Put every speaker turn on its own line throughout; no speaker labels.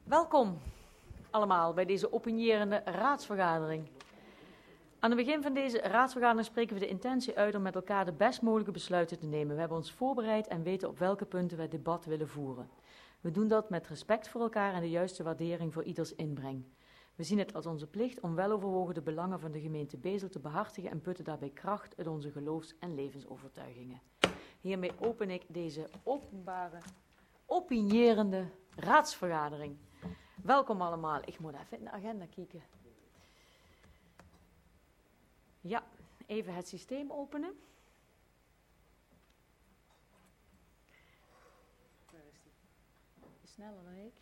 Welkom allemaal bij deze opinierende raadsvergadering. Aan het begin van deze raadsvergadering spreken we de intentie uit om met elkaar de best mogelijke besluiten te nemen. We hebben ons voorbereid en weten op welke punten we het debat willen voeren. We doen dat met respect voor elkaar en de juiste waardering voor ieders inbreng. We zien het als onze plicht om weloverwogen de belangen van de gemeente Bezel te behartigen en putten daarbij kracht uit onze geloofs- en levensovertuigingen. Hiermee open ik deze openbare, opinierende raadsvergadering. Welkom allemaal. Ik moet even in de agenda kijken. Ja, even het systeem openen. Waar is die? Sneller dan ik.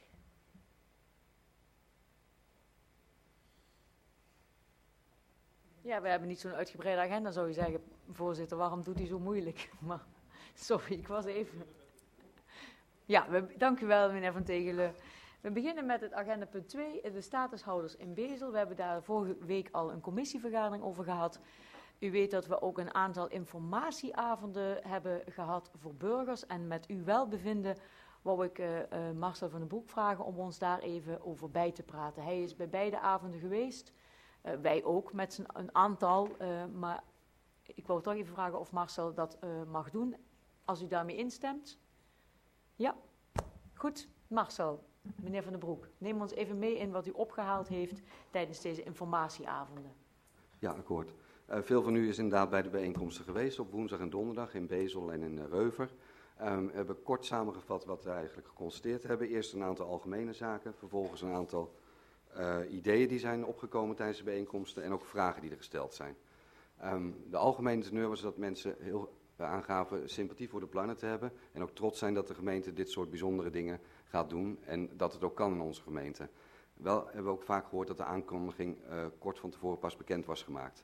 Ja, we hebben niet zo'n uitgebreide agenda, zou je zeggen. Voorzitter, waarom doet hij zo moeilijk? Maar, sorry, ik was even... Ja, dank u wel, meneer Van Tegelen. We beginnen met het agendapunt 2, de statushouders in Bezel. We hebben daar vorige week al een commissievergadering over gehad. U weet dat we ook een aantal informatieavonden hebben gehad voor burgers. En met uw welbevinden wou ik Marcel van den Broek vragen om ons daar even over bij te praten. Hij is bij beide avonden geweest. Wij ook met een aantal. Maar ik wou toch even vragen of Marcel dat mag doen. Als u daarmee instemt. Ja, goed. Marcel, meneer Van den Broek, neem ons even mee in wat u opgehaald heeft tijdens deze informatieavonden.
Ja, akkoord. Veel van u is inderdaad bij de bijeenkomsten geweest op woensdag en donderdag in Bezel en in Reuver. We hebben kort samengevat wat we eigenlijk geconstateerd hebben. Eerst een aantal algemene zaken, vervolgens een aantal ideeën die zijn opgekomen tijdens de bijeenkomsten en ook vragen die er gesteld zijn. De algemene teneur was dat mensen heel aangaven sympathie voor de plannen te hebben en ook trots zijn dat de gemeente dit soort bijzondere dingen gaat doen en dat het ook kan in onze gemeente. Wel hebben we ook vaak gehoord dat de aankondiging kort van tevoren pas bekend was gemaakt.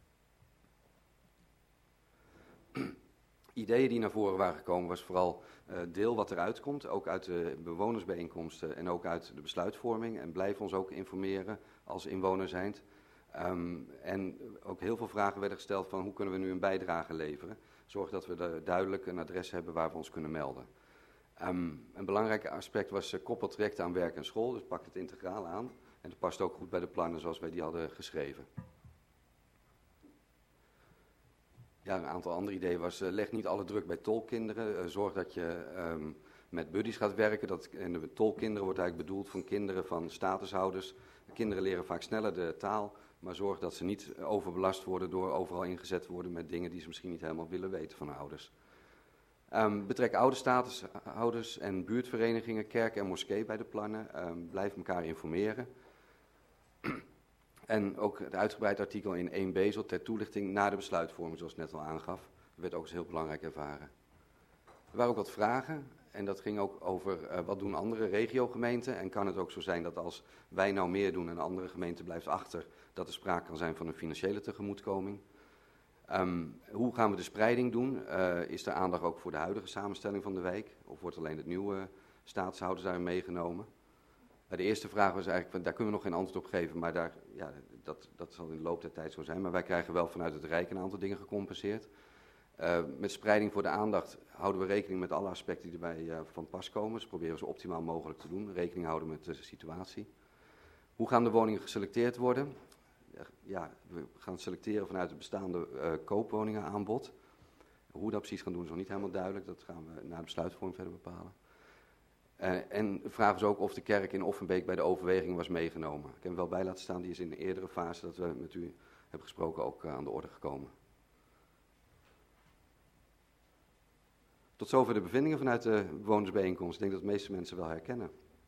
Ideeën die naar voren waren gekomen was vooral deel wat eruit komt, ook uit de bewonersbijeenkomsten en ook uit de besluitvorming en blijf ons ook informeren als inwoner zijnd. En ook heel veel vragen werden gesteld van hoe kunnen we nu een bijdrage leveren. Zorg dat we duidelijk een adres hebben waar we ons kunnen melden. Een belangrijk aspect was koppelt direct aan werk en school, dus pakt het integraal aan. En dat past ook goed bij de plannen zoals wij die hadden geschreven. Ja, een aantal andere ideeën was, leg niet alle druk bij tolkinderen. Zorg dat je met buddies gaat werken. En de tolkinderen wordt eigenlijk bedoeld van kinderen van statushouders. De kinderen leren vaak sneller de taal, maar zorg dat ze niet overbelast worden door overal ingezet te worden met dingen die ze misschien niet helemaal willen weten van ouders. Betrek oude statushouders en buurtverenigingen, kerk en moskee bij de plannen. Blijf elkaar informeren. En ook het uitgebreid artikel in 1 Bezel ter toelichting na de besluitvorming, zoals ik net al aangaf. Dat werd ook als heel belangrijk ervaren. Er waren ook wat vragen en dat ging ook over wat doen andere regiogemeenten. En kan het ook zo zijn dat als wij nou meer doen en een andere gemeente blijft achter, dat er sprake kan zijn van een financiële tegemoetkoming. Hoe gaan we de spreiding doen? Is er aandacht ook voor de huidige samenstelling van de wijk? Of wordt alleen het nieuwe staatshouders daarin meegenomen? De eerste vraag was eigenlijk, daar kunnen we nog geen antwoord op geven, maar dat zal in de loop der tijd zo zijn. Maar wij krijgen wel vanuit het Rijk een aantal dingen gecompenseerd. Met spreiding voor de aandacht houden we rekening met alle aspecten die erbij van pas komen. Dus proberen we zo optimaal mogelijk te doen, rekening houden met de situatie. Hoe gaan de woningen geselecteerd worden? Ja, we gaan selecteren vanuit het bestaande koopwoningenaanbod. Hoe we dat precies gaan doen is nog niet helemaal duidelijk, dat gaan we na de besluitvorming verder bepalen. En de vraag is ook of de kerk in Offenbeek bij de overweging was meegenomen. Ik heb hem wel bij laten staan, die is in de eerdere fase dat we met u hebben gesproken ook aan de orde gekomen. Tot zover de bevindingen vanuit de bewonersbijeenkomst. Ik denk dat de meeste mensen wel herkennen.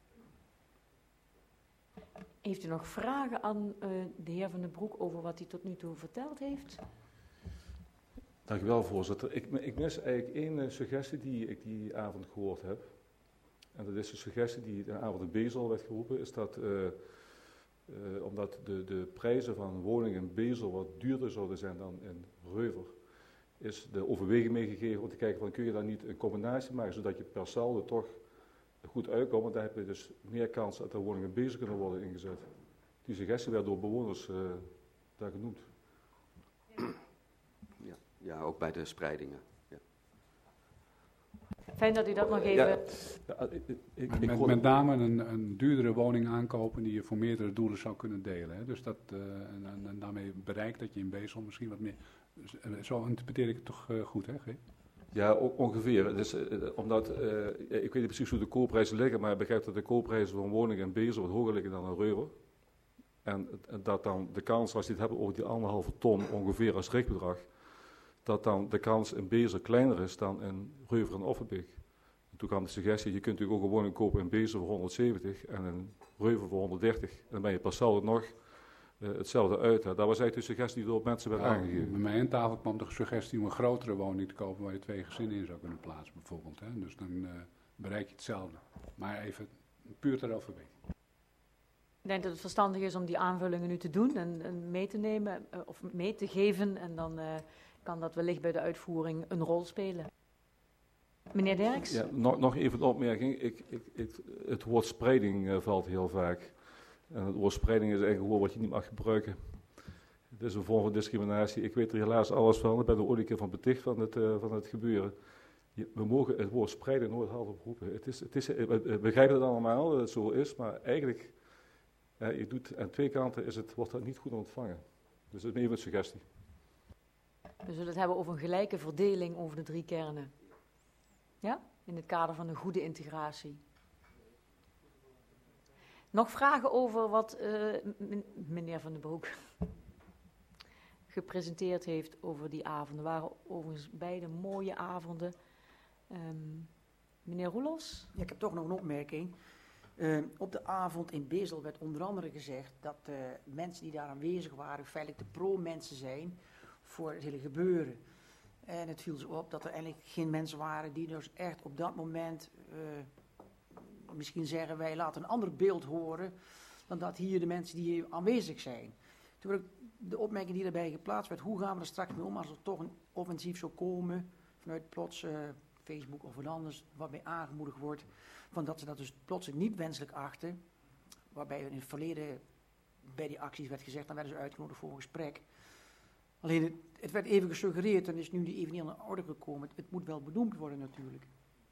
Heeft u nog vragen aan de heer Van den Broek over wat hij tot nu toe verteld heeft?
Dank u wel, voorzitter. Ik mis eigenlijk één suggestie die ik die avond gehoord heb. En dat is de suggestie die de avond in Bezel werd geroepen, is dat omdat de prijzen van woningen in Bezel wat duurder zouden zijn dan in Reuver, is de overweging meegegeven om te kijken van kun je daar niet een combinatie maken, zodat je per saldo toch goed uitkomt. Want dan heb je dus meer kans dat er woningen in Bezel kunnen worden ingezet. Die suggestie werd door bewoners daar genoemd.
Ja, ook bij de spreidingen. Ja.
Fijn dat u dat nog even...
Met name een duurdere woning aankopen die je voor meerdere doelen zou kunnen delen. Hè? Dus dat, en daarmee bereikt dat je in Bezel misschien wat meer... Zo interpreteer ik het toch goed, hè, G?
Ja, ongeveer. Dus, omdat, ik weet niet precies hoe de koopprijzen liggen, maar ik begrijp dat de koopprijzen van woningen in Bezel wat hoger liggen dan in Reuver. En dat dan de kans, als je het hebt over die 1,5 ton ongeveer als richtbedrag, dat dan de kans in Bezel kleiner is dan in Reuver en Offenbeek. En toen kwam de suggestie, je kunt natuurlijk ook een woning kopen in Bezel voor 170 en in Reuver voor 130. En dan ben je pas zelden nog hetzelfde uit. Hè. Dat was eigenlijk de suggestie die door mensen werd aangegeven.
Bij mij aan tafel kwam de suggestie om een grotere woning te kopen waar je 2 gezinnen in zou kunnen plaatsen bijvoorbeeld. Hè. Dus dan bereik je hetzelfde. Maar even puur ter Offenbeek.
Ik denk dat het verstandig is om die aanvullingen nu te doen en mee te nemen of mee te geven. En dan kan dat wellicht bij de uitvoering een rol spelen. Meneer Derks?
Ja, nog even een opmerking. Het woord spreiding valt heel vaak. En het woord spreiding is eigenlijk een woord wat je niet mag gebruiken. Het is een vorm van discriminatie. Ik weet er helaas alles van. Ik ben er ooit een keer van beticht van het gebeuren. We mogen het woord spreiding nooit hardop roepen. We begrijpen het allemaal dat het zo is, maar eigenlijk... je doet aan 2 kanten wordt dat niet goed ontvangen. Dus dat is even een suggestie.
We zullen het hebben over een gelijke verdeling over de 3 kernen. Ja? In het kader van een goede integratie. Nog vragen over wat meneer Van den Broek gepresenteerd heeft over die avonden. Waren overigens beide mooie avonden. Meneer Roelofs?
Ja, ik heb toch nog een opmerking. Op de avond in Bezel werd onder andere gezegd dat mensen die daar aanwezig waren feitelijk de pro-mensen zijn voor het hele gebeuren. En het viel zo op dat er eigenlijk geen mensen waren die dus echt op dat moment misschien zeggen wij laten een ander beeld horen dan dat hier de mensen die hier aanwezig zijn. Toen werd de opmerking die daarbij geplaatst werd, hoe gaan we er straks mee om als er toch een offensief zou komen vanuit plots Facebook of wat anders, waarbij aangemoedigd wordt van dat ze dat dus plotseling niet wenselijk achten, waarbij in het verleden bij die acties werd gezegd, dan werden ze uitgenodigd voor een gesprek. Alleen het werd even gesuggereerd en is nu even niet aan de orde gekomen. Het moet wel benoemd worden natuurlijk.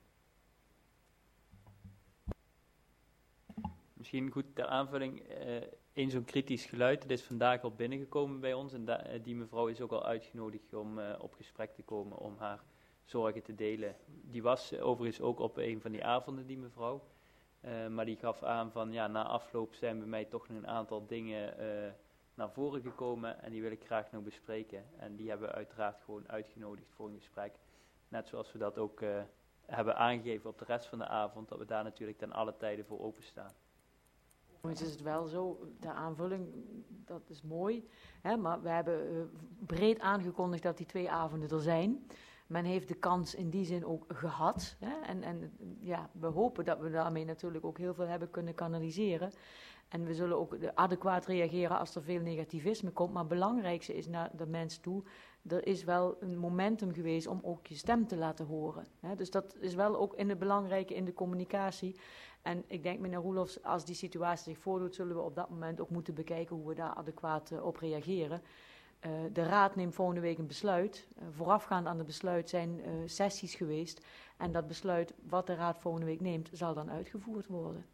Misschien goed ter aanvulling, één zo'n kritisch geluid, dat is vandaag al binnengekomen bij ons en die mevrouw is ook al uitgenodigd om op gesprek te komen om haar zorgen te delen. Die was overigens ook op een van die avonden, die mevrouw, maar die gaf aan van ja, na afloop zijn bij mij toch nog een aantal dingen naar voren gekomen en die wil ik graag nog bespreken. En die hebben we uiteraard gewoon uitgenodigd voor een gesprek, net zoals we dat ook hebben aangegeven op de rest van de avond, dat we daar natuurlijk ten alle tijden voor openstaan.
Is het wel zo, de aanvulling, dat is mooi, hè, maar we hebben breed aangekondigd dat die 2 avonden er zijn. Men heeft de kans in die zin ook gehad. Hè, en ja, we hopen dat we daarmee natuurlijk ook heel veel hebben kunnen kanaliseren. En we zullen ook adequaat reageren als er veel negativisme komt. Maar het belangrijkste is naar de mens toe, er is wel een momentum geweest om ook je stem te laten horen. Hè, dus dat is wel ook in het belangrijke in de communicatie. En ik denk, meneer Roelofs, als die situatie zich voordoet, zullen we op dat moment ook moeten bekijken hoe we daar adequaat op reageren. De Raad neemt volgende week een besluit. Voorafgaand aan het besluit zijn sessies geweest. En dat besluit wat de Raad volgende week neemt, zal dan uitgevoerd worden.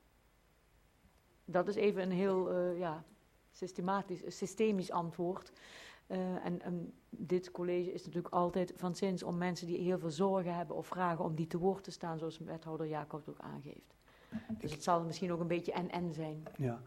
Dat is even een heel systemisch antwoord. En dit college is natuurlijk altijd van zins om mensen die heel veel zorgen hebben of vragen om die te woord te staan, zoals wethouder Jacobs ook aangeeft. Dus het zal misschien ook een beetje en zijn.
Ja,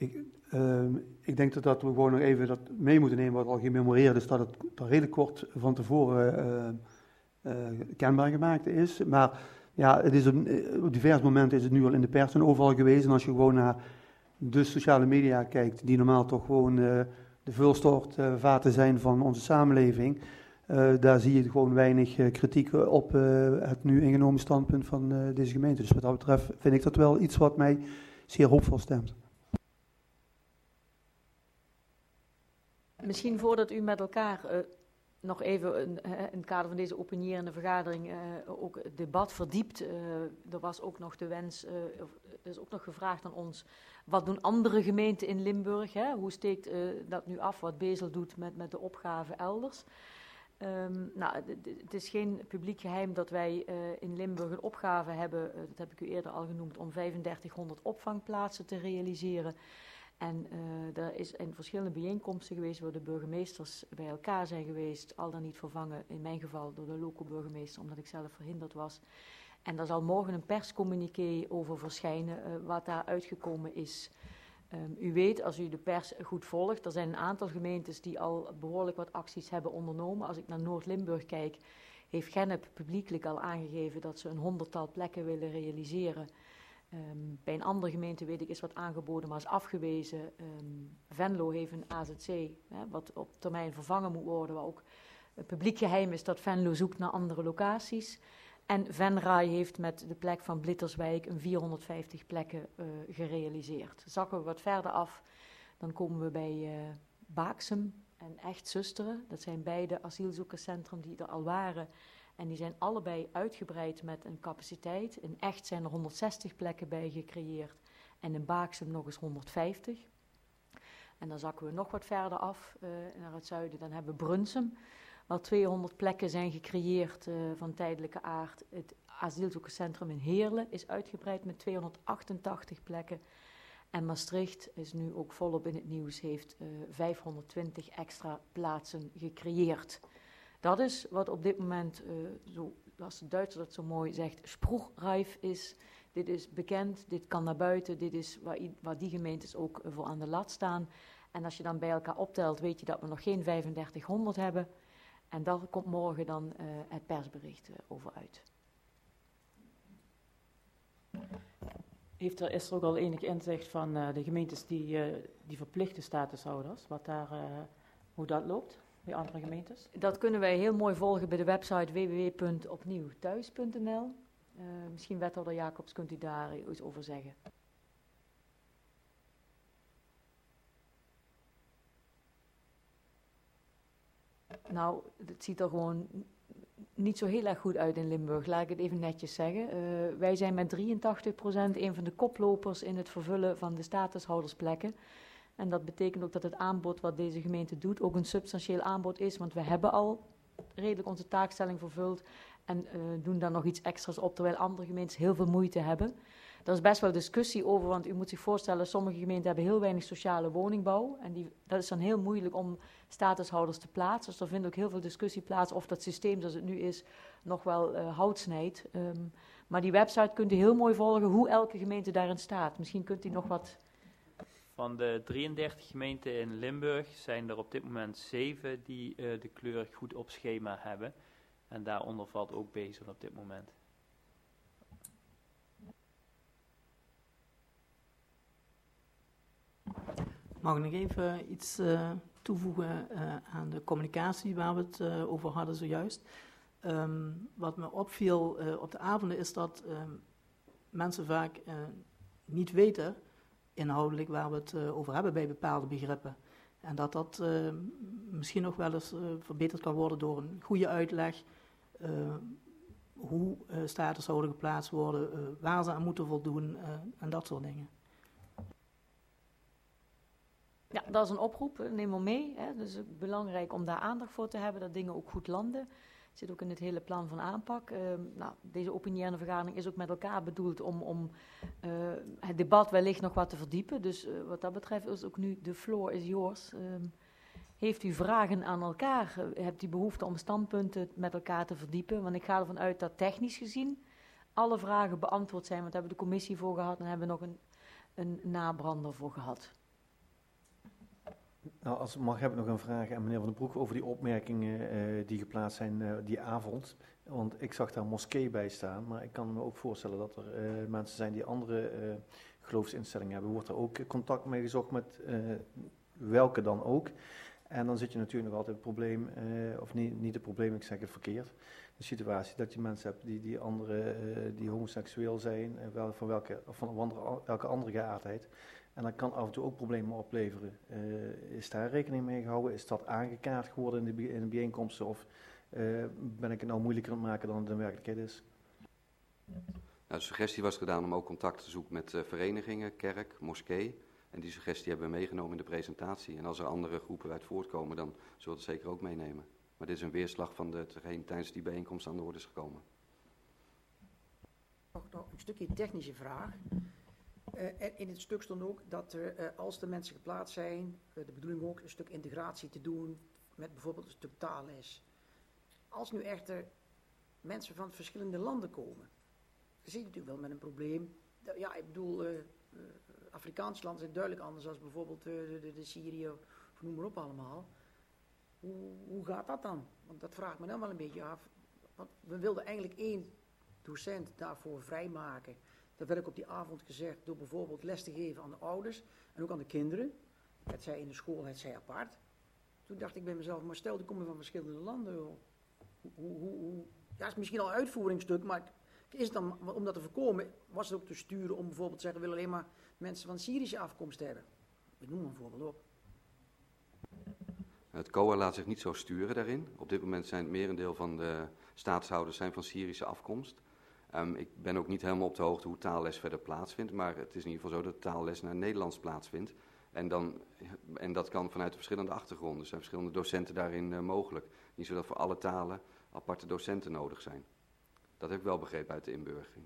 ik denk dat we gewoon nog even dat mee moeten nemen wat al gememoreerd is, dat het redelijk kort van tevoren kenbaar gemaakt is. Maar ja, het is op diverse momenten is het nu al in de pers en overal geweest. En als je gewoon naar de sociale media kijkt, die normaal toch gewoon de vulstortvaten zijn van onze samenleving, daar zie je gewoon weinig kritiek op het nu ingenomen standpunt van deze gemeente. Dus wat dat betreft vind ik dat wel iets wat mij zeer hoopvol stemt.
Misschien voordat u met elkaar nog even in het kader van deze opinierende vergadering ook het debat verdiept. Er was ook nog de wens, er is ook nog gevraagd aan ons, wat doen andere gemeenten in Limburg? Hè? Hoe steekt dat nu af wat Bezel doet met de opgave elders? Het is geen publiek geheim dat wij in Limburg een opgave hebben, dat heb ik u eerder al genoemd, om 3500 opvangplaatsen te realiseren. En er is in verschillende bijeenkomsten geweest waar de burgemeesters bij elkaar zijn geweest, al dan niet vervangen, in mijn geval door de loco-burgemeester, omdat ik zelf verhinderd was. En daar zal morgen een perscommuniqué over verschijnen, wat daar uitgekomen is. U weet, als u de pers goed volgt, er zijn een aantal gemeentes die al behoorlijk wat acties hebben ondernomen. Als ik naar Noord-Limburg kijk, heeft Gennep publiekelijk al aangegeven dat ze een 100-tal plekken willen realiseren. Bij een andere gemeente weet ik is wat aangeboden, maar is afgewezen. Venlo heeft een AZC, wat op termijn vervangen moet worden, waar ook publiek geheim is dat Venlo zoekt naar andere locaties. En Venray heeft met de plek van Blitterswijk een 450 plekken gerealiseerd. Zakken we wat verder af, dan komen we bij Baaksem en Echt Zusteren. Dat zijn beide asielzoekerscentrum die er al waren. En die zijn allebei uitgebreid met een capaciteit. In Echt zijn er 160 plekken bij gecreëerd en in Baaksem nog eens 150. En dan zakken we nog wat verder af naar het zuiden. Dan hebben we Brunsum, waar 200 plekken zijn gecreëerd van tijdelijke aard. Het asielzoekerscentrum in Heerlen is uitgebreid met 288 plekken. En Maastricht is nu ook volop in het nieuws, heeft 520 extra plaatsen gecreëerd. Dat is wat op dit moment, zoals de Duitser dat zo mooi zegt, spruchreif is. Dit is bekend, dit kan naar buiten, dit is waar die gemeentes ook voor aan de lat staan. En als je dan bij elkaar optelt, weet je dat we nog geen 3500 hebben. En daar komt morgen dan het persbericht over uit.
Is er ook al enig inzicht van de gemeentes die verplichte statushouders, hoe dat loopt bij andere gemeentes?
Dat kunnen wij heel mooi volgen bij de website www.opnieuwthuis.nl. Misschien wethouder Jacobs kunt u daar iets over zeggen. Nou, het ziet er gewoon niet zo heel erg goed uit in Limburg, laat ik het even netjes zeggen. Wij zijn met 83% een van de koplopers in het vervullen van de statushoudersplekken. En dat betekent ook dat het aanbod wat deze gemeente doet ook een substantieel aanbod is, want we hebben al redelijk onze taakstelling vervuld en doen daar nog iets extra's op, terwijl andere gemeentes heel veel moeite hebben. Daar is best wel discussie over, want u moet zich voorstellen, sommige gemeenten hebben heel weinig sociale woningbouw. En dat is dan heel moeilijk om statushouders te plaatsen. Dus er vindt ook heel veel discussie plaats of dat systeem zoals het nu is nog wel hout snijdt. Maar die website kunt u heel mooi volgen hoe elke gemeente daarin staat. Misschien kunt u nog wat...
Van de 33 gemeenten in Limburg zijn er op dit moment 7 die de kleur goed op schema hebben. En daaronder valt ook Bezel op dit moment.
Mag ik nog even iets toevoegen aan de communicatie waar we het over hadden zojuist? Wat me opviel op de avonden is dat mensen vaak niet weten inhoudelijk waar we het over hebben bij bepaalde begrippen. En dat misschien nog wel eens verbeterd kan worden door een goede uitleg. Hoe statushouder geplaatst worden, waar ze aan moeten voldoen en dat soort dingen.
Ja, dat is een oproep, neem maar mee. Hè. Dus het is belangrijk om daar aandacht voor te hebben, dat dingen ook goed landen. Het zit ook in het hele plan van aanpak. Deze opiniële vergadering is ook met elkaar bedoeld om het debat wellicht nog wat te verdiepen. Dus wat dat betreft is ook nu de floor is yours. Heeft u vragen aan elkaar? Hebt u behoefte om standpunten met elkaar te verdiepen? Want ik ga ervan uit dat technisch gezien alle vragen beantwoord zijn. Want daar hebben we de commissie voor gehad en hebben we nog een nabrander voor gehad.
Nou, als het mag, heb ik nog een vraag aan meneer Van den Broek over die opmerkingen die geplaatst zijn die avond. Want ik zag daar moskee bij staan, maar ik kan me ook voorstellen dat er mensen zijn die andere geloofsinstellingen hebben. Wordt er ook contact mee gezocht met welke dan ook? En dan zit je natuurlijk nog altijd het probleem, of niet het probleem, ik zeg het verkeerd. De situatie dat je mensen hebt die homoseksueel zijn, van welke andere geaardheid. En dat kan af en toe ook problemen opleveren. Is daar rekening mee gehouden? Is dat aangekaart geworden in de bijeenkomsten? Of ben ik het nou moeilijker aan het maken dan het in werkelijkheid is?
Nou, de suggestie was gedaan om ook contact te zoeken met verenigingen, kerk, moskee. En die suggestie hebben we meegenomen in de presentatie. En als er andere groepen uit voortkomen, dan zullen we het zeker ook meenemen. Maar dit is een weerslag van hetgeen tijdens die bijeenkomst aan de orde is gekomen.
Nog een stukje technische vraag. In het stuk stond ook dat als de mensen geplaatst zijn, de bedoeling ook een stuk integratie te doen met bijvoorbeeld een stuk taalles. Als nu echter mensen van verschillende landen komen, dan zit je natuurlijk wel met een probleem. Ja, ik bedoel, Afrikaanse landen zijn duidelijk anders dan bijvoorbeeld de Syrië, of noem maar op allemaal. Hoe gaat dat dan? Want dat vraagt me dan wel een beetje af. Want we wilden eigenlijk 1 docent daarvoor vrijmaken. Dat werd ook op die avond gezegd door bijvoorbeeld les te geven aan de ouders en ook aan de kinderen. Het zij in de school, het zij apart. Toen dacht ik bij mezelf, maar stel die komen van verschillende landen. Ja, is misschien al een uitvoeringsstuk, maar is het dan, om dat te voorkomen, was het ook te sturen om bijvoorbeeld te zeggen, we willen alleen maar mensen van Syrische afkomst hebben. Ik noem een voorbeeld op.
Het COA laat zich niet zo sturen daarin. Op dit moment zijn het merendeel van de staatshouders zijn van Syrische afkomst. Ik ben ook niet helemaal op de hoogte hoe taalles verder plaatsvindt, maar het is in ieder geval zo dat taalles naar Nederlands plaatsvindt. En dat kan vanuit verschillende achtergronden. Er zijn verschillende docenten daarin mogelijk. Niet zo dat voor alle talen aparte docenten nodig zijn. Dat heb ik wel begrepen uit de inburgering.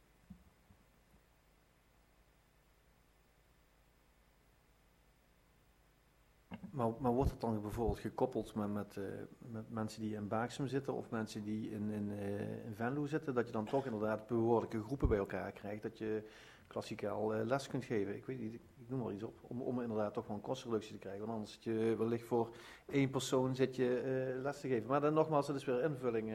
Maar wordt het dan bijvoorbeeld gekoppeld met mensen die in Baaksum zitten of mensen die in Venlo zitten, dat je dan toch inderdaad behoorlijke groepen bij elkaar krijgt, dat je klassikaal les kunt geven? Ik weet niet, ik noem maar iets op, om inderdaad toch wel een kostenreductie te krijgen, want anders zit je wellicht voor 1 persoon zit je les te geven. Maar dan nogmaals, dat is weer invulling.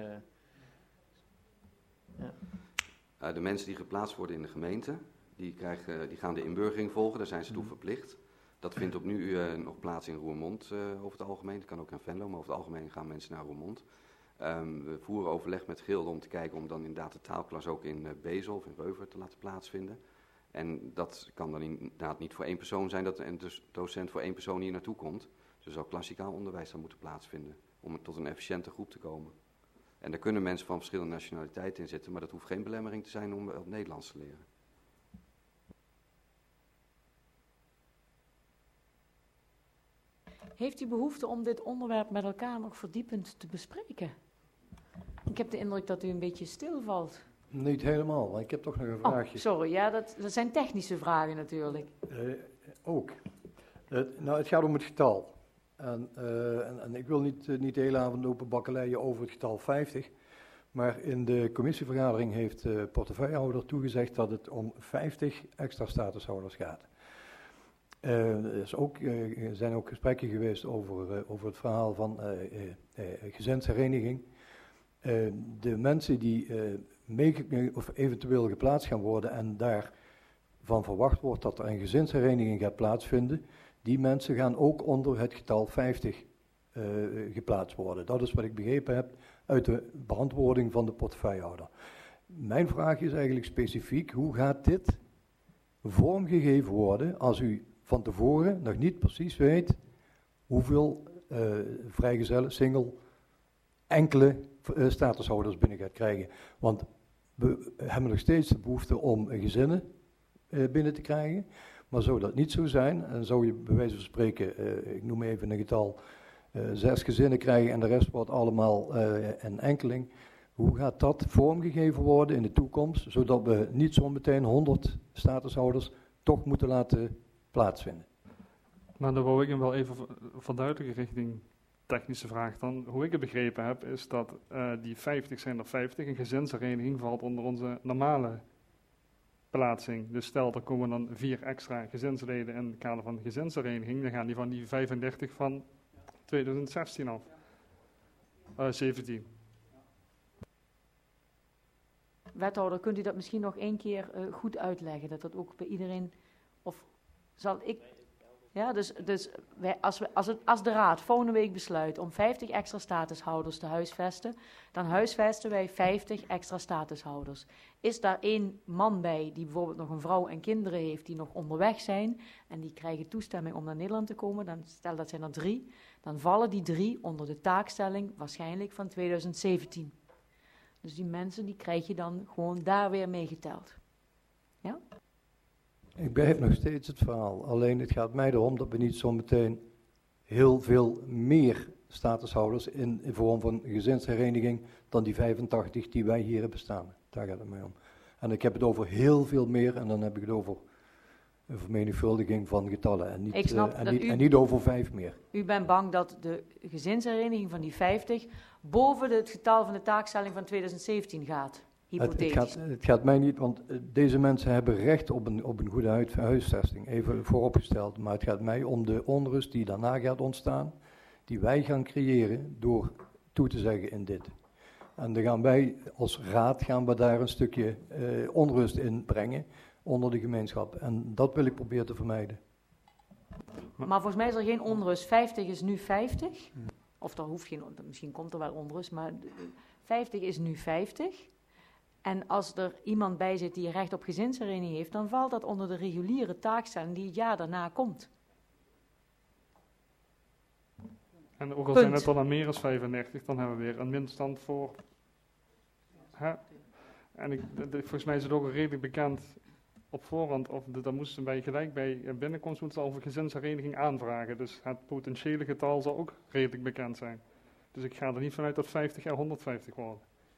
De mensen die geplaatst worden in de gemeente, die gaan de inburgering volgen, daar zijn ze toe verplicht. Dat vindt op nu nog plaats in Roermond over het algemeen. Het kan ook in Venlo, maar over het algemeen gaan mensen naar Roermond. We voeren overleg met Gilde om te kijken om dan inderdaad de taalklas ook in Bezel of in Reuver te laten plaatsvinden. En dat kan dan inderdaad niet voor 1 persoon zijn dat een docent voor 1 persoon hier naartoe komt. Dus er zal klassikaal onderwijs dan moeten plaatsvinden om tot een efficiënte groep te komen. En daar kunnen mensen van verschillende nationaliteiten in zitten, maar dat hoeft geen belemmering te zijn om het Nederlands te leren.
Heeft u behoefte om dit onderwerp met elkaar nog verdiepend te bespreken? Ik heb de indruk dat u een beetje stilvalt.
Niet helemaal, maar ik heb toch nog een vraagje.
Sorry, ja, dat zijn technische vragen natuurlijk.
Ook. Het gaat om het getal. En ik wil niet de hele avond lopen bakkeleien over het getal 50. Maar in de commissievergadering heeft de portefeuillehouder toegezegd dat het om 50 extra statushouders gaat. Er zijn ook gesprekken geweest over het verhaal van gezinshereniging. De mensen die of eventueel geplaatst gaan worden en daarvan verwacht wordt dat er een gezinshereniging gaat plaatsvinden, die mensen gaan ook onder het getal 50 geplaatst worden. Dat is wat ik begrepen heb uit de beantwoording van de portefeuillehouder. Mijn vraag is eigenlijk specifiek, hoe gaat dit vormgegeven worden als u van tevoren nog niet precies weet hoeveel vrijgezellen, single, enkele statushouders binnen gaat krijgen. Want we hebben nog steeds de behoefte om gezinnen binnen te krijgen. Maar zou dat niet zo zijn, en zou je bij wijze van spreken, ik noem even een getal, 6 gezinnen krijgen en de rest wordt allemaal een enkeling. Hoe gaat dat vormgegeven worden in de toekomst, zodat we niet zo meteen 100 statushouders toch moeten laten plaatsvinden?
Maar dan wou ik hem wel even verduidelijken richting technische vraag dan. Hoe ik het begrepen heb, is dat die 50 zijn er 50. Een gezinshereniging valt onder onze normale plaatsing. Dus stel, er komen dan 4 extra gezinsleden in het kader van de gezinshereniging. Dan gaan die van die 35 van 2016 af. 17.
Wethouder, kunt u dat misschien nog 1 keer goed uitleggen? Dat dat ook bij iedereen... Of zal ik... Ja, dus als de raad volgende week besluit om 50 extra statushouders te huisvesten, dan huisvesten wij 50 extra statushouders. Is daar 1 man bij die bijvoorbeeld nog een vrouw en kinderen heeft die nog onderweg zijn en die krijgen toestemming om naar Nederland te komen, dan stel dat zijn er 3, dan vallen die 3 onder de taakstelling waarschijnlijk van 2017. Dus die mensen die krijg je dan gewoon daar weer meegeteld. Ja?
Ik begrijp nog steeds het verhaal, alleen het gaat mij erom dat we niet zo meteen heel veel meer statushouders in vorm van gezinshereniging dan die 85 die wij hier hebben staan. Daar gaat het mij om. En ik heb het over heel veel meer en dan heb ik het over een vermenigvuldiging van getallen en niet over 5 meer.
U bent bang dat de gezinshereniging van die 50 boven het getal van de taakstelling van 2017 gaat, hypothetisch.
Het gaat mij niet, want deze mensen hebben recht op een goede huisvesting, even vooropgesteld. Maar het gaat mij om de onrust die daarna gaat ontstaan, die wij gaan creëren door toe te zeggen in dit. En dan gaan wij als raad daar een stukje onrust in brengen onder de gemeenschap. En dat wil ik proberen te vermijden.
Maar volgens mij is er geen onrust. 50 is nu 50. Of er hoeft geen, misschien komt er wel onrust, maar 50 is nu 50. En als er iemand bij zit die recht op gezinshereniging heeft, dan valt dat onder de reguliere taakstelling die het jaar daarna komt.
En ook al zijn het dan meer dan 35, dan hebben we weer een minstand voor. Hè? En volgens mij is het ook redelijk bekend op voorhand, of dan moesten wij gelijk bij binnenkomst moeten ze al voor gezinshereniging aanvragen. Dus het potentiële getal zal ook redelijk bekend zijn. Dus ik ga er niet vanuit dat 50 en 150 worden.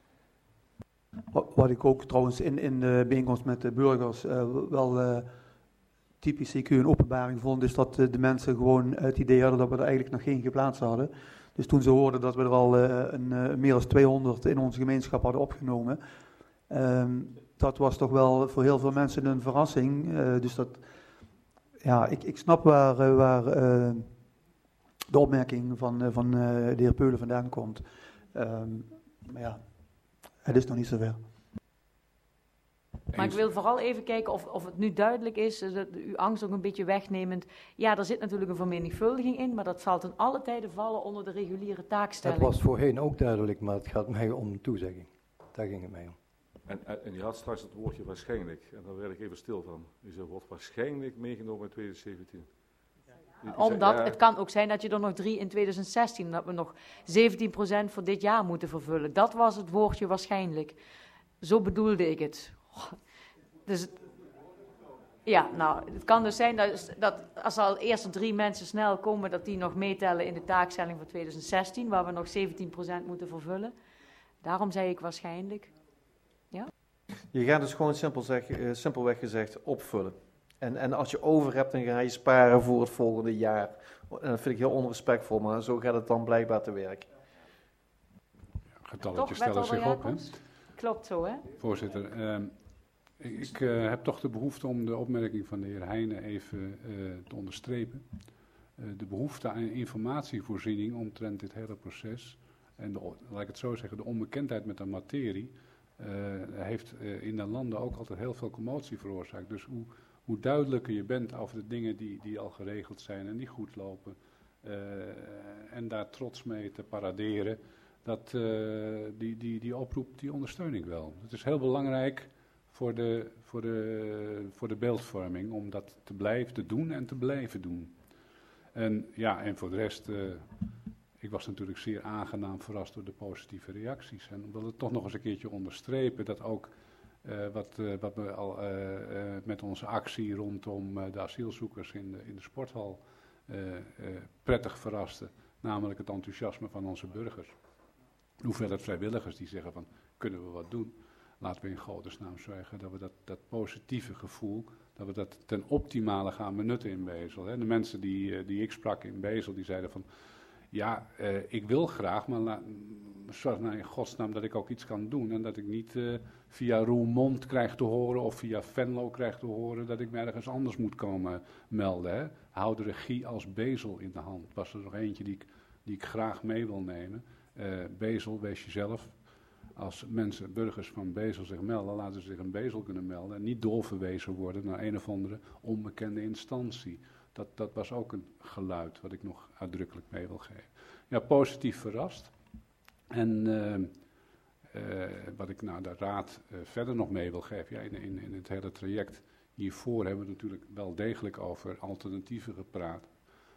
Wat ik ook trouwens in de bijeenkomst met de burgers wel typisch CQ een openbaring vond, is dat de mensen gewoon het idee hadden dat we er eigenlijk nog geen geplaatst hadden. Dus toen ze hoorden dat we er al meer dan 200 in onze gemeenschap hadden opgenomen, dat was toch wel voor heel veel mensen een verrassing. Dus dat, ja, ik snap waar de opmerking van de heer Peulen vandaan komt. Maar ja, het is nog niet zover.
Maar ik wil vooral even kijken of het nu duidelijk is, dat uw angst ook een beetje wegnemend. Ja, er zit natuurlijk een vermenigvuldiging in, maar dat zal ten alle tijden vallen onder de reguliere taakstelling.
Het was voorheen ook duidelijk, maar het gaat mij om een toezegging. Daar ging het mij om.
En je had straks het woordje waarschijnlijk, en daar werd ik even stil van. U zei, wordt waarschijnlijk meegenomen in 2017.
Omdat het kan ook zijn dat je er nog 3 in 2016, dat we nog 17% voor dit jaar moeten vervullen. Dat was het woordje waarschijnlijk. Zo bedoelde ik het. Dus, ja, nou, het kan dus zijn dat als al eerst 3 mensen snel komen, dat die nog meetellen in de taakstelling van 2016, waar we nog 17% moeten vervullen. Daarom zei ik waarschijnlijk. Ja?
Je gaat dus gewoon simpelweg gezegd opvullen. En als je over hebt, dan ga je sparen voor het volgende jaar. En dat vind ik heel onrespectvol, maar zo gaat het dan blijkbaar te werk.
Getalletjes stellen zich op, hè?
Klopt zo, hè?
Voorzitter, ik heb toch de behoefte om de opmerking van de heer Heijnen even te onderstrepen. De behoefte aan informatievoorziening omtrent dit hele proces, en laat ik het zo zeggen, de onbekendheid met de materie, heeft in de landen ook altijd heel veel commotie veroorzaakt. Dus hoe duidelijker je bent over de dingen die al geregeld zijn en die goed lopen, en daar trots mee te paraderen, dat die oproep, die ondersteun ik wel. Het is heel belangrijk voor de beeldvorming om dat te blijven doen en te blijven doen. En ja, en voor de rest, ik was natuurlijk zeer aangenaam verrast door de positieve reacties. En omdat het toch nog eens een keertje onderstrepen dat ook wat we al met onze actie rondom de asielzoekers in de sporthal prettig verraste, namelijk het enthousiasme van onze burgers. Hoeveel vrijwilligers die zeggen van, kunnen we wat doen? Laten we in godesnaam zorgen dat we dat positieve gevoel, dat we dat ten optimale gaan benutten in Bezel. Hè. De mensen die ik sprak in Bezel, die zeiden van, ja, ik wil graag, maar zorg nou in godsnaam dat ik ook iets kan doen. En dat ik niet via Roermond krijg te horen of via Venlo krijg te horen dat ik me ergens anders moet komen melden. Hè. Hou de regie als Bezel in de hand. Was er nog eentje die ik graag mee wil nemen. Bezel, wees jezelf. Als mensen, burgers van Bezel zich melden, laten ze zich in Bezel kunnen melden. En niet doorverwezen worden naar een of andere onbekende instantie. Dat was ook een geluid wat ik nog uitdrukkelijk mee wil geven. Ja, positief verrast. En wat ik nou de raad verder nog mee wil geven. Ja, in het hele traject hiervoor hebben we natuurlijk wel degelijk over alternatieven gepraat.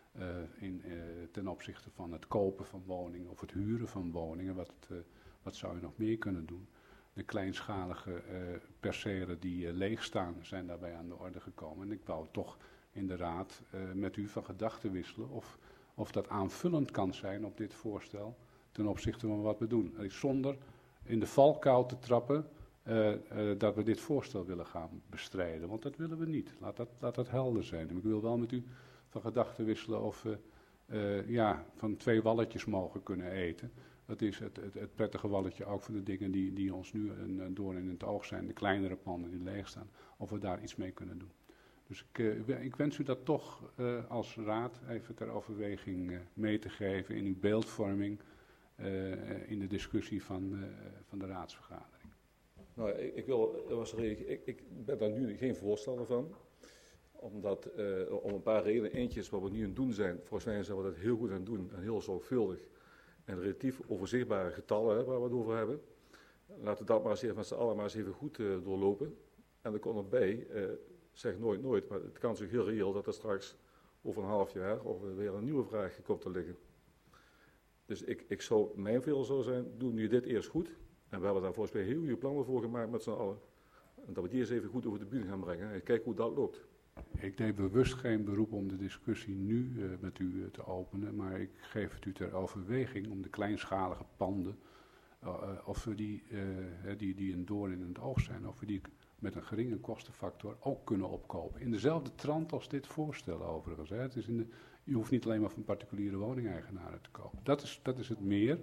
Ten opzichte van het kopen van woningen of het huren van woningen. Wat zou je nog meer kunnen doen? De kleinschalige percelen die leeg staan zijn daarbij aan de orde gekomen. En ik wou toch in de raad met u van gedachten wisselen of dat aanvullend kan zijn op dit voorstel ten opzichte van wat we doen. Zonder in de valkuil te trappen dat we dit voorstel willen gaan bestrijden. Want dat willen we niet. Laat dat helder zijn. En ik wil wel met u van gedachten wisselen of we van 2 walletjes mogen kunnen eten. Dat is het prettige walletje ook voor de dingen die ons nu een doorn in het oog zijn. De kleinere panden die leeg staan. Of we daar iets mee kunnen doen. Dus ik wens u dat toch als raad even ter overweging mee te geven in uw beeldvorming. In de discussie van de raadsvergadering.
Nou, ik ben daar nu geen voorstander van. Omdat, om een paar redenen. Eentje is wat we nu aan het doen zijn. Volgens mij zijn we dat heel goed aan het doen en heel zorgvuldig. En relatief overzichtbare getallen waar we het over hebben. Laten we dat maar eens even met z'n allen maar eens even goed doorlopen. En er komt nog bij, zeg nooit, maar het kan zich heel reëel dat er straks over een half jaar of weer een nieuwe vraag komt te liggen. Dus mijn veel zou zijn, doe nu dit eerst goed. En we hebben daar volgens mij heel goede plannen voor gemaakt met z'n allen. En dat we die eens even goed over de bühne gaan brengen en kijken hoe dat loopt.
Ik deed bewust geen beroep om de discussie nu met u te openen, maar ik geef het u ter overweging om de kleinschalige panden, of we die een doorn in het oog zijn, of we die met een geringe kostenfactor ook kunnen opkopen. In dezelfde trant als dit voorstel overigens. Hè. Het is je hoeft niet alleen maar van particuliere woningeigenaren te kopen. Dat is het meer.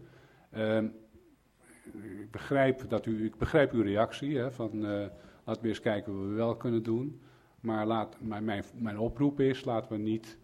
Ik begrijp uw reactie, hè, van laten we eens kijken wat we wel kunnen doen. Maar mijn oproep is, laten we niet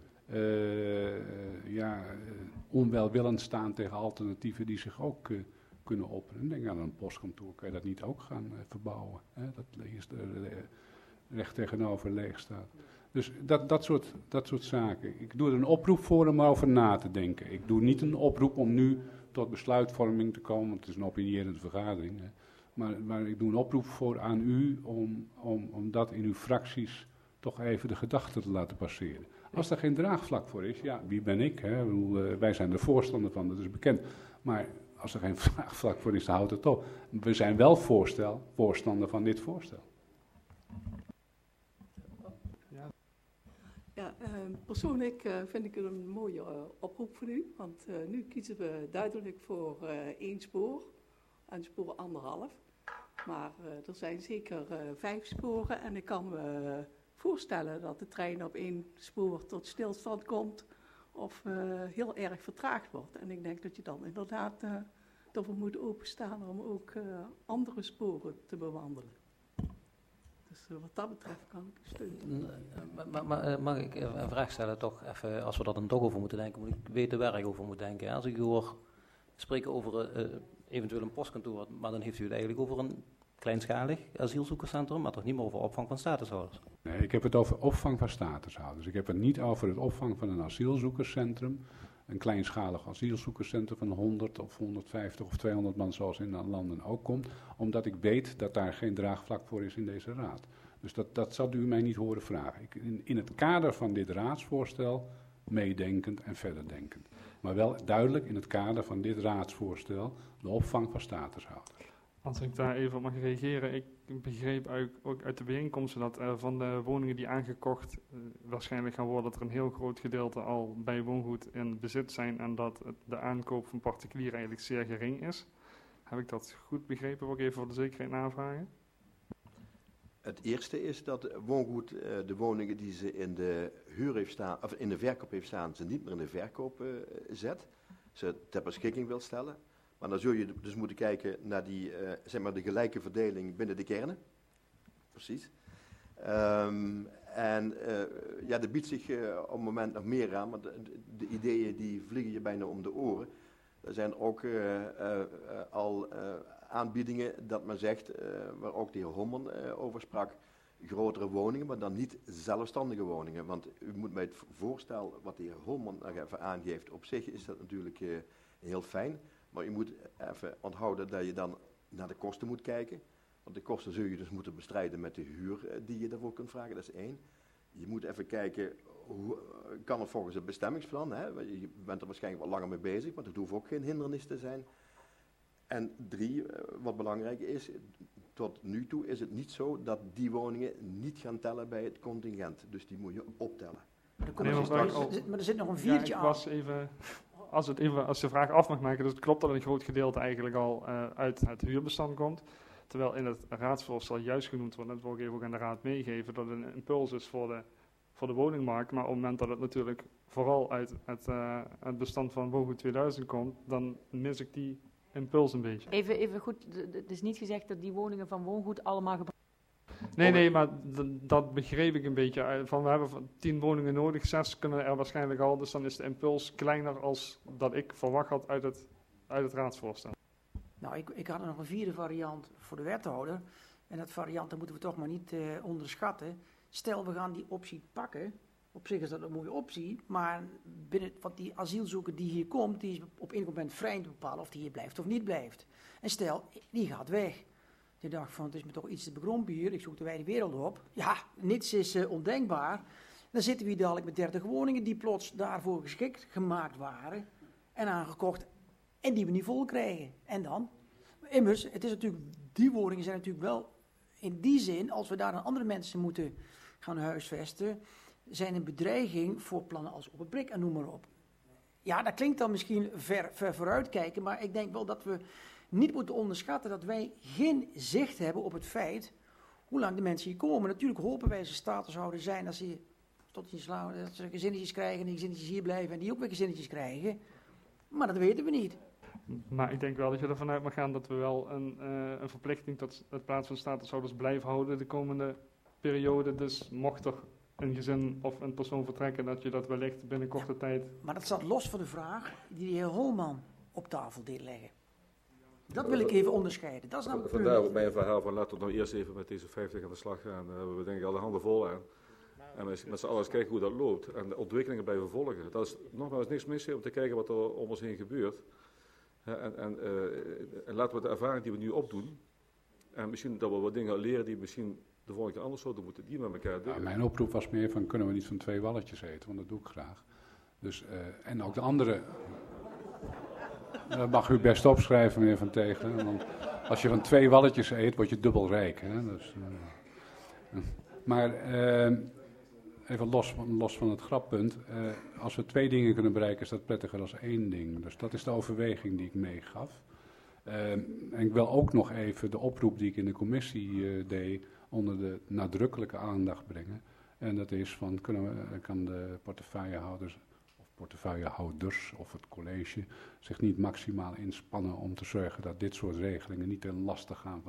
onwelwillend staan tegen alternatieven die zich ook kunnen openen. Denk aan een postkantoor, kan je dat niet ook gaan verbouwen. Hè? Dat recht tegenover leeg staat. Dus dat soort zaken. Ik doe er een oproep voor om erover na te denken. Ik doe niet een oproep om nu tot besluitvorming te komen, want het is een opinierende vergadering. Hè. Maar ik doe een oproep voor aan u om dat in uw fracties toch even de gedachten te laten passeren. Als er geen draagvlak voor is, ja, wie ben ik? Hè? Wij zijn er voorstander van, dat is bekend. Maar als er geen draagvlak voor is, dan houdt het op. We zijn wel voorstander van dit voorstel.
Ja, persoonlijk vind ik het een mooie oproep van u. Want nu kiezen we duidelijk voor 1 spoor en spoor 1,5. Maar er zijn zeker 5 sporen en ik kan me voorstellen dat de trein op 1 spoor tot stilstand komt of heel erg vertraagd wordt. En ik denk dat je dan inderdaad ervoor moet openstaan om ook andere sporen te bewandelen. Dus wat dat betreft kan ik steunen.
Mag ik een vraag stellen toch even, als we dat dan toch over moeten denken, moet ik weten waar ik over moet denken. Als ik u hoor spreken over eventueel een postkantoor, maar dan heeft u het eigenlijk over een kleinschalig asielzoekerscentrum, maar toch niet meer over opvang van statushouders?
Nee, ik heb het over opvang van statushouders. Ik heb het niet over het opvang van een asielzoekerscentrum. Een kleinschalig asielzoekerscentrum van 100 of 150 of 200 man zoals in de landen ook komt. Omdat ik weet dat daar geen draagvlak voor is in deze raad. Dus dat zal u mij niet horen vragen. In het kader van dit raadsvoorstel meedenkend en verder denkend. Maar wel duidelijk in het kader van dit raadsvoorstel de opvang van statushouders.
Als ik daar even op mag reageren, ik begreep ook uit de bijeenkomsten dat van de woningen die aangekocht waarschijnlijk gaan worden, dat er een heel groot gedeelte al bij woongoed in bezit zijn en dat de aankoop van particulier eigenlijk zeer gering is. Heb ik dat goed begrepen? Wil ik even voor de zekerheid navragen?
Het eerste is dat woongoed de woningen die ze in de huur heeft staan, of in de verkoop heeft staan, ze niet meer in de verkoop zet. Ze ter beschikking wil stellen. Maar dan zul je dus moeten kijken naar die, zeg maar de gelijke verdeling binnen de kernen. Precies. Er biedt zich op het moment nog meer aan, maar de ideeën die vliegen je bijna om de oren. Er zijn ook al aanbiedingen dat men zegt, waar ook de heer Homman over sprak, grotere woningen, maar dan niet zelfstandige woningen. Want u moet mij het voorstel wat de heer Homman nog even aangeeft, op zich is dat natuurlijk heel fijn. Maar je moet even onthouden dat je dan naar de kosten moet kijken. Want de kosten zul je dus moeten bestrijden met de huur die je daarvoor kunt vragen, dat is 1. Je moet even kijken, hoe kan het volgens het bestemmingsplan? Hè? Je bent er waarschijnlijk wat langer mee bezig, maar dat hoeft ook geen hindernis te zijn. En 3, wat belangrijk is, tot nu toe is het niet zo dat die woningen niet gaan tellen bij het contingent. Dus die moet je optellen.
Maar er zit nog een viertje aan.
Was even, als de vraag af mag maken, dus het klopt dat een groot gedeelte eigenlijk al uit het huurbestand komt. Terwijl in het raadsvoorstel juist genoemd wordt, dat wil ik even ook aan de raad meegeven, dat het een impuls is voor de woningmarkt. Maar op het moment dat het natuurlijk vooral uit het bestand van Woongoed 2000 komt, dan mis ik die impuls een beetje.
Even goed, het is niet gezegd dat die woningen van Woongoed allemaal gebruikt.
Nee, maar dat begreep ik een beetje. We hebben 10 woningen nodig, 6 kunnen er waarschijnlijk al, dus dan is de impuls kleiner als dat ik verwacht had uit het raadsvoorstel.
Nou, ik had er nog een vierde variant voor de wethouder. En dat variant, dat moeten we toch maar niet onderschatten. Stel, we gaan die optie pakken. Op zich is dat een mooie optie, maar want die asielzoeker die hier komt, die is op een moment vrij te bepalen of die hier blijft of niet blijft. En stel, die gaat weg. Je dacht van, het is me toch iets te bekrompen hier, ik zoek de wijde wereld op. Ja, niets is ondenkbaar. Dan zitten we hier dadelijk met 30 woningen die plots daarvoor geschikt gemaakt waren en aangekocht en die we niet vol krijgen. En dan? Immers, het is natuurlijk, die woningen zijn natuurlijk wel in die zin, als we daar dan andere mensen moeten gaan huisvesten, zijn een bedreiging voor plannen als Op het Brik en noem maar op. Ja, dat klinkt dan misschien ver vooruitkijken, maar ik denk wel dat we niet moeten onderschatten dat wij geen zicht hebben op het feit hoe lang de mensen hier komen. Natuurlijk hopen wij ze statushouders zijn als ze tot je slaan, dat ze gezinnetjes krijgen en die gezinnetjes hier blijven en die ook weer gezinnetjes krijgen. Maar dat weten we niet.
Maar ik denk wel dat je ervan uit mag gaan dat we wel een verplichting tot het plaats van statushouders blijven houden de komende periode. Dus mocht er een gezin of een persoon vertrekken, dat je dat wellicht binnen korte tijd...
Maar dat staat los van de vraag die de heer Holman op tafel deed leggen. Dat wil ik even onderscheiden. Dat is nou het punt.
Vandaar ook mijn verhaal van laten we nou eerst even met deze 50 aan de slag gaan. Daar hebben we denk ik al de handen vol aan. En met z'n allen eens kijken hoe dat loopt. En de ontwikkelingen blijven volgen. Dat is nogmaals niks mis om te kijken wat er om ons heen gebeurt. En laten we de ervaring die we nu opdoen. En misschien dat we wat dingen leren die misschien de volgende keer anders zouden moeten. Die met elkaar delen.
Ja, mijn oproep was meer van kunnen we niet van 2 walletjes eten. Want dat doe ik graag. Dus, en ook de andere... Dat mag u best opschrijven, meneer Van Tegelen. Want als je van 2 walletjes eet, word je dubbel rijk. Hè? Dus, maar even los van het grappunt. Als we 2 dingen kunnen bereiken, is dat prettiger dan 1 ding. Dus dat is de overweging die ik meegaf. En ik wil ook nog even de oproep die ik in de commissie deed onder de nadrukkelijke aandacht brengen. En dat is van, kan de portefeuillehouders of het college zich niet maximaal inspannen om te zorgen dat dit soort regelingen niet ten laste gaan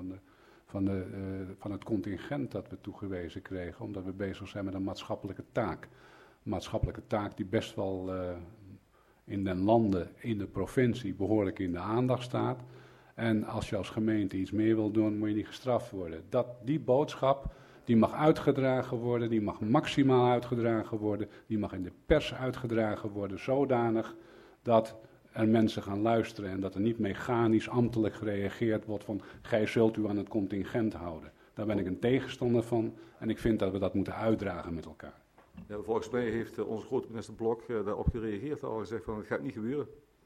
van het contingent dat we toegewezen kregen, omdat we bezig zijn met een maatschappelijke taak. Een maatschappelijke taak die best wel in den landen, in de provincie, behoorlijk in de aandacht staat. En als je als gemeente iets meer wil doen, moet je niet gestraft worden. Die boodschap, die mag uitgedragen worden, die mag maximaal uitgedragen worden, die mag in de pers uitgedragen worden, zodanig dat er mensen gaan luisteren en dat er niet mechanisch ambtelijk gereageerd wordt van gij zult u aan het contingent houden. Daar ben ik een tegenstander van en ik vind dat we dat moeten uitdragen met elkaar.
Ja, volgens mij heeft onze grote minister Blok daarop gereageerd al gezegd van het gaat niet gebeuren.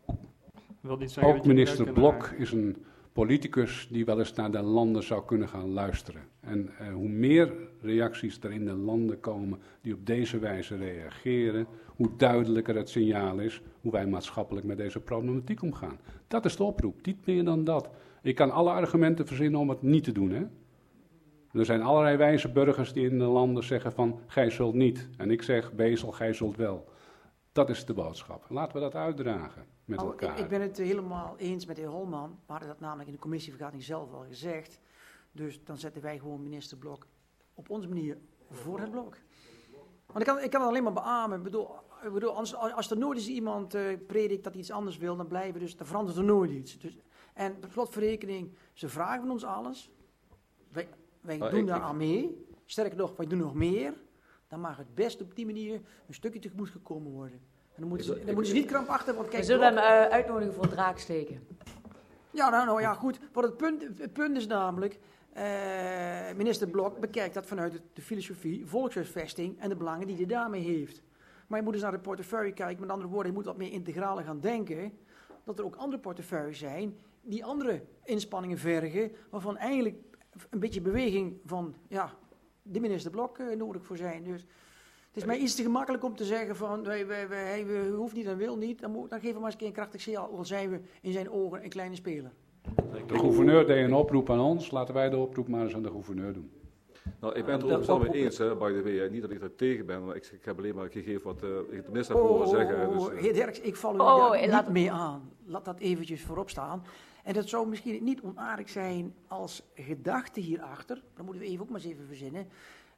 Ook minister Blok is een politicus die wel eens naar de landen zou kunnen gaan luisteren. En hoe meer reacties er in de landen komen die op deze wijze reageren, hoe duidelijker het signaal is hoe wij maatschappelijk met deze problematiek omgaan. Dat is de oproep, niet meer dan dat. Ik kan alle argumenten verzinnen om het niet te doen. Hè? Er zijn allerlei wijze burgers die in de landen zeggen van gij zult niet. En ik zeg Bezel, gij zult wel. Dat is de boodschap. Laten we dat uitdragen met elkaar.
Ik ben het helemaal eens met de heer Holman. We hadden dat namelijk in de commissievergadering zelf al gezegd. Dus dan zetten wij gewoon minister Blok op onze manier voor het blok. Want ik kan het alleen maar beamen. Ik bedoel, als er nooit eens iemand predikt dat hij iets anders wil, dan verandert er nooit iets. Dus, en per slotverrekening, ze vragen van ons alles. Wij doen daar aan mee. Sterker nog, wij doen nog meer. Dan mag het best op die manier een stukje tegemoet gekomen worden. En dan moeten ze niet krampachtig... Want kijk,
we zullen hem uitnodigen voor draaksteken.
Ja, nou ja, goed. Want het punt is namelijk... minister Blok bekijkt dat vanuit de filosofie, volkshuisvesting en de belangen die hij daarmee heeft. Maar je moet eens naar de portefeuille kijken. Met andere woorden, je moet wat meer integraler gaan denken. Dat er ook andere portefeuilles zijn die andere inspanningen vergen, waarvan eigenlijk een beetje beweging van... ja, de minister Blok nodig voor zijn. Dus Het is mij iets te gemakkelijk om te zeggen van, we hoeft niet en wil niet. Dan geven we maar eens een keer een krachtig signaal. Dan zijn we in zijn ogen een kleine speler.
De gouverneur deed een oproep aan ons. Laten wij de oproep maar eens aan de gouverneur doen.
Nou, ik ben het er ook wel mee eens, by the way. Niet dat ik er tegen ben, maar ik heb alleen maar gegeven wat ik de minister heb horen zeggen. Dus,
heer Derks, ik val u niet mee aan. Laat dat eventjes voorop staan. En dat zou misschien niet onaardig zijn als gedachte hierachter. Dat moeten we even ook maar eens even verzinnen.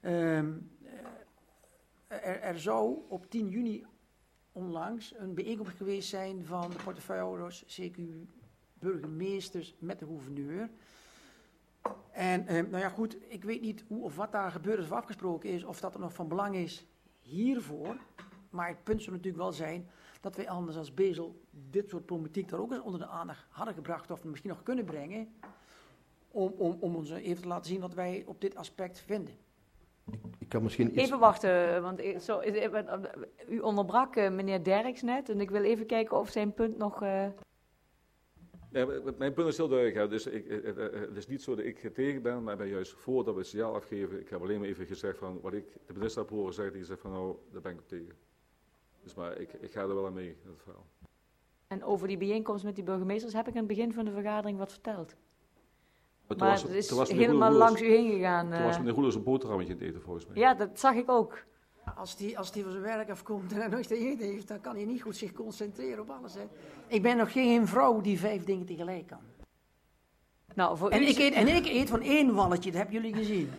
Er zou op 10 juni onlangs een bijeenkomst geweest zijn van de portefeuillehouders, CQ, burgemeesters met de gouverneur. En nou ja goed, ik weet niet hoe of wat daar gebeurd is of afgesproken is, of dat er nog van belang is hiervoor. Maar het punt zou natuurlijk wel zijn dat wij anders als Bezel dit soort problematiek daar ook eens onder de aandacht hadden gebracht, of misschien nog kunnen brengen, om ons even te laten zien wat wij op dit aspect vinden.
Ik kan misschien iets...
Even wachten, want u onderbrak meneer Derks net en ik wil even kijken of zijn punt nog...
Ja, mijn punt is heel duidelijk. Dus het is niet zo dat ik tegen ben, maar ik ben juist voor dat we het signaal afgeven. Ik heb alleen maar even gezegd van wat ik de minister heb horen zeggen, die zegt van nou, daar ben ik op tegen. Dus maar ik ga er wel aan mee, in het verhaal.
En over die bijeenkomst met die burgemeesters heb ik aan het begin van de vergadering wat verteld.
Maar
het is helemaal langs u heen gegaan.
Toen was meneer Roelers een boterhammetje in het eten, volgens mij.
Ja, dat zag ik ook.
Als die van zijn werk afkomt en nooit te eten heeft, dan kan hij niet goed zich concentreren op alles. Hè. Ik ben nog geen vrouw die 5 dingen tegelijk kan.
Nou, voor
ik eet van 1 walletje, dat hebben jullie gezien.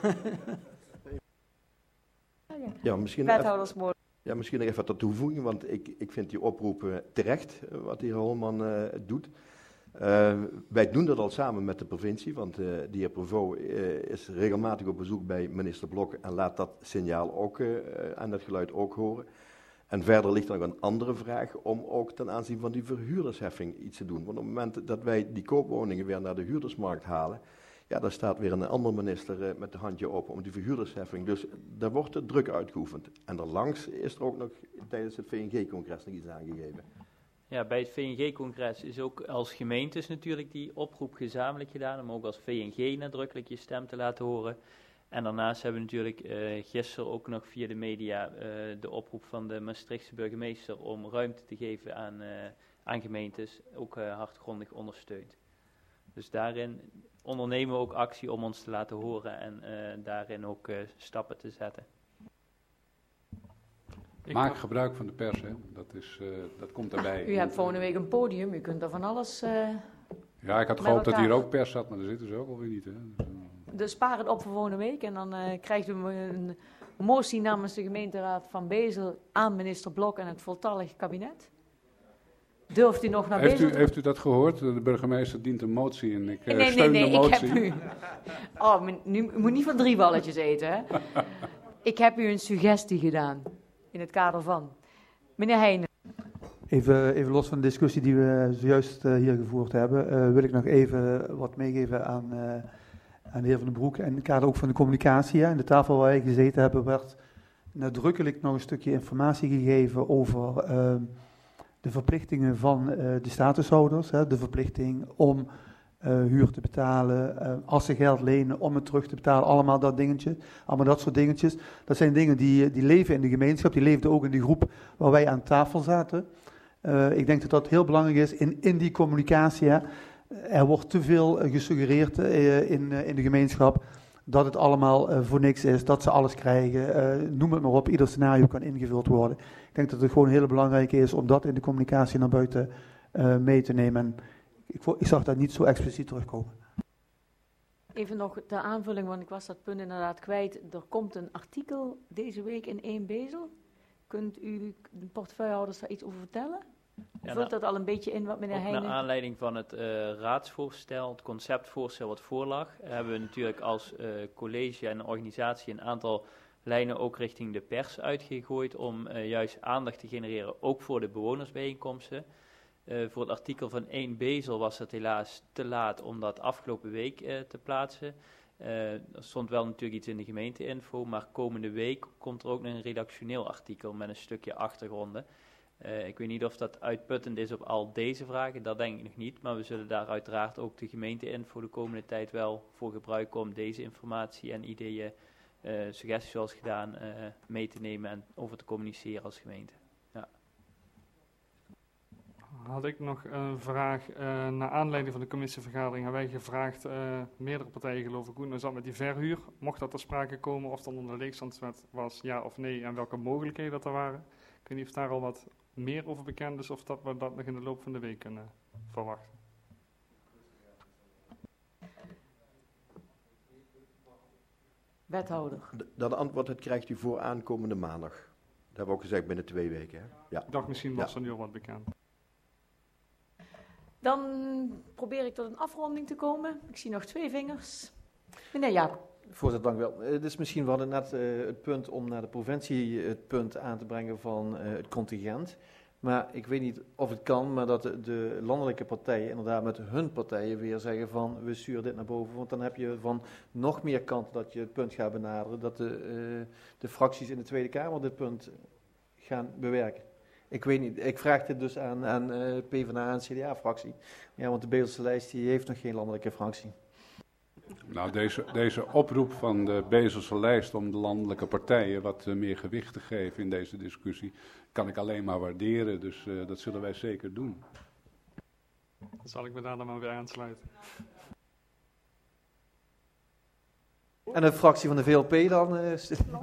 Ja, misschien nog even wat toevoegen, want ik vind die oproep terecht, wat de heer Holman doet. Wij doen dat al samen met de provincie, want de heer Provaux is regelmatig op bezoek bij minister Blok en laat dat signaal ook en dat geluid ook horen. En verder ligt er nog een andere vraag om ook ten aanzien van die verhuurdersheffing iets te doen. Want op het moment dat wij die koopwoningen weer naar de huurdersmarkt halen, ja, daar staat weer een andere minister met de handje open om die verhuurdersheffing. Dus daar wordt de druk uitgeoefend. En daarlangs is er ook nog tijdens het VNG-congres nog iets aangegeven.
Ja, bij het VNG-congres is ook als gemeentes natuurlijk die oproep gezamenlijk gedaan, om ook als VNG nadrukkelijk je stem te laten horen. En daarnaast hebben we natuurlijk gisteren ook nog via de media de oproep van de Maastrichtse burgemeester om ruimte te geven aan gemeentes, ook hardgrondig ondersteund. Dus daarin ondernemen we ook actie om ons te laten horen en daarin ook stappen te zetten.
Maak gebruik van de pers, hè. Dat komt daarbij.
U hebt volgende week een podium, u kunt er van alles
ja, ik had gehoopt dat hier ook pers zat, maar daar zitten ze ook alweer niet. Hè.
Dus spaar het op voor volgende week en dan krijgt u een motie namens de gemeenteraad van Bezel aan minister Blok en het voltallig kabinet. Durft u nog naar Bezel?
Heeft u dat gehoord? De burgemeester dient een motie in.
Nee, ik heb u... Oh, u moet niet van 3 walletjes eten, hè. Ik heb u een suggestie gedaan. In het kader van. Meneer Heijnen.
Even los van de discussie die we zojuist hier gevoerd hebben, wil ik nog even wat meegeven aan de heer Van den Broek. En in het kader ook van de communicatie. In de tafel waar wij gezeten hebben, werd nadrukkelijk nog een stukje informatie gegeven over de verplichtingen van de statushouders. De verplichting om huur te betalen, als ze geld lenen om het terug te betalen, allemaal dat soort dingetjes. Dat zijn dingen die leven in de gemeenschap, die leefden ook in die groep waar wij aan tafel zaten. Ik denk dat dat heel belangrijk is in die communicatie. Hè. Er wordt te veel gesuggereerd in de gemeenschap dat het allemaal voor niks is, dat ze alles krijgen, noem het maar op, ieder scenario kan ingevuld worden. Ik denk dat het gewoon heel belangrijk is om dat in de communicatie naar buiten mee te nemen. En ik zag dat niet zo expliciet terugkomen.
Even nog de aanvulling, want ik was dat punt inderdaad kwijt. Er komt een artikel deze week in 1 Bezel. Kunt u de portefeuillehouders daar iets over vertellen? Ja, vult dat al een beetje in wat meneer Heijnen...
Naar aanleiding van het raadsvoorstel, het conceptvoorstel wat voorlag, hebben we natuurlijk als college en organisatie een aantal lijnen ook richting de pers uitgegooid om juist aandacht te genereren, ook voor de bewonersbijeenkomsten. Voor het artikel van 1 Bezel was het helaas te laat om dat afgelopen week te plaatsen. Er stond wel natuurlijk iets in de gemeenteinfo, maar komende week komt er ook nog een redactioneel artikel met een stukje achtergronden. Ik weet niet of dat uitputtend is op al deze vragen, dat denk ik nog niet. Maar we zullen daar uiteraard ook de gemeenteinfo de komende tijd wel voor gebruiken om deze informatie en ideeën suggesties zoals gedaan mee te nemen en over te communiceren als gemeente. Ja.
Had ik nog een vraag. Naar aanleiding van de commissievergadering hebben wij gevraagd, meerdere partijen geloof ik, hoe het zat met die verhuur. Mocht dat ter sprake komen of dan onder de leegstandswet was, ja of nee, en welke mogelijkheden dat er waren. Ik weet niet of daar al wat meer over bekend is of dat we dat nog in de loop van de week kunnen verwachten.
Wethouder.
Dat antwoord dat krijgt u voor aankomende maandag. Dat hebben we ook gezegd binnen 2 weken. Hè? Ja.
Ik dacht misschien was er nu al wat bekend.
Dan probeer ik tot een afronding te komen. Ik zie nog 2 vingers. Meneer Jaap.
Voorzitter, dank u wel. Het is misschien, we hadden net het punt om naar de provincie het punt aan te brengen van het contingent. Maar ik weet niet of het kan, maar dat de landelijke partijen inderdaad met hun partijen weer zeggen van we sturen dit naar boven. Want dan heb je van nog meer kanten dat je het punt gaat benaderen dat de fracties in de Tweede Kamer dit punt gaan bewerken. Ik weet niet, ik vraag dit dus aan PvdA en CDA-fractie. Ja, want de Bezelse lijst die heeft nog geen landelijke fractie.
Nou, deze oproep van de Bezelse lijst om de landelijke partijen wat meer gewicht te geven in deze discussie, kan ik alleen maar waarderen. Dus dat zullen wij zeker doen.
Dan zal ik me daar dan maar weer aansluiten.
En de fractie van de VLP dan?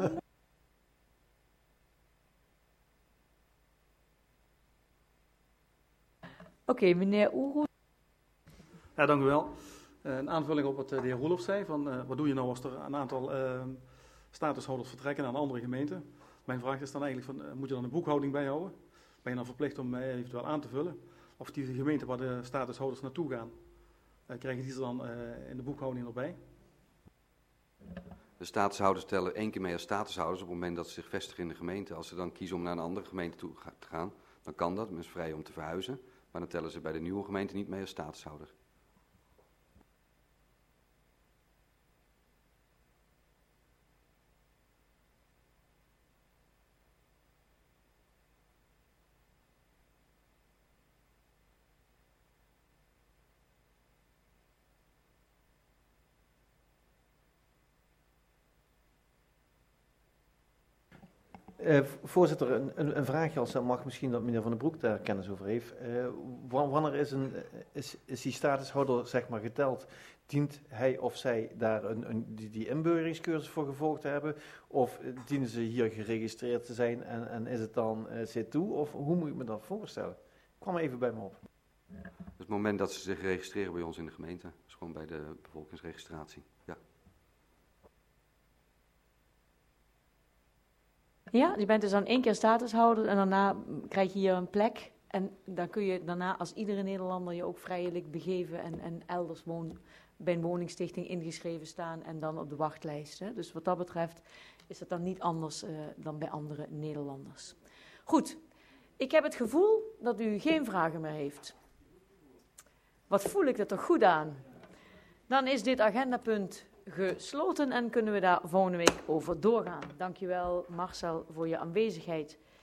Oké, meneer Oeroes.
Ja, dank u wel. Een aanvulling op wat de heer Roelof zei, van wat doe je nou als er een aantal statushouders vertrekken naar een andere gemeente. Mijn vraag is dan eigenlijk, moet je dan een boekhouding bijhouden? Ben je dan verplicht om eventueel aan te vullen? Of die gemeente waar de statushouders naartoe gaan, krijgen die ze dan in de boekhouding erbij?
De statushouders tellen 1 keer mee als statushouders op het moment dat ze zich vestigen in de gemeente. Als ze dan kiezen om naar een andere gemeente toe te gaan, dan kan dat. Men is vrij om te verhuizen. Maar dan tellen ze bij de nieuwe gemeente niet mee als statushouder.
Voorzitter, een vraagje als dat mag, misschien dat meneer Van den Broek daar kennis over heeft. Wanneer is die statushouder zeg maar geteld? Dient hij of zij daar die inburgeringscursus voor gevolgd te hebben? Of dienen ze hier geregistreerd te zijn en is het dan C2? Of hoe moet ik me dat voorstellen? Kwam even bij me op.
Dus het moment dat ze zich registreren bij ons in de gemeente, is gewoon bij de bevolkingsregistratie. Ja.
Ja, je bent dus dan 1 keer statushouder en daarna krijg je hier een plek. En dan kun je daarna als iedere Nederlander je ook vrijelijk begeven en elders bij een woningstichting ingeschreven staan en dan op de wachtlijst. Hè. Dus wat dat betreft is dat dan niet anders dan bij andere Nederlanders. Goed, ik heb het gevoel dat u geen vragen meer heeft. Wat voel ik er toch goed aan? Dan is dit agendapunt gesloten en kunnen we daar volgende week over doorgaan. Dankjewel Marcel voor je aanwezigheid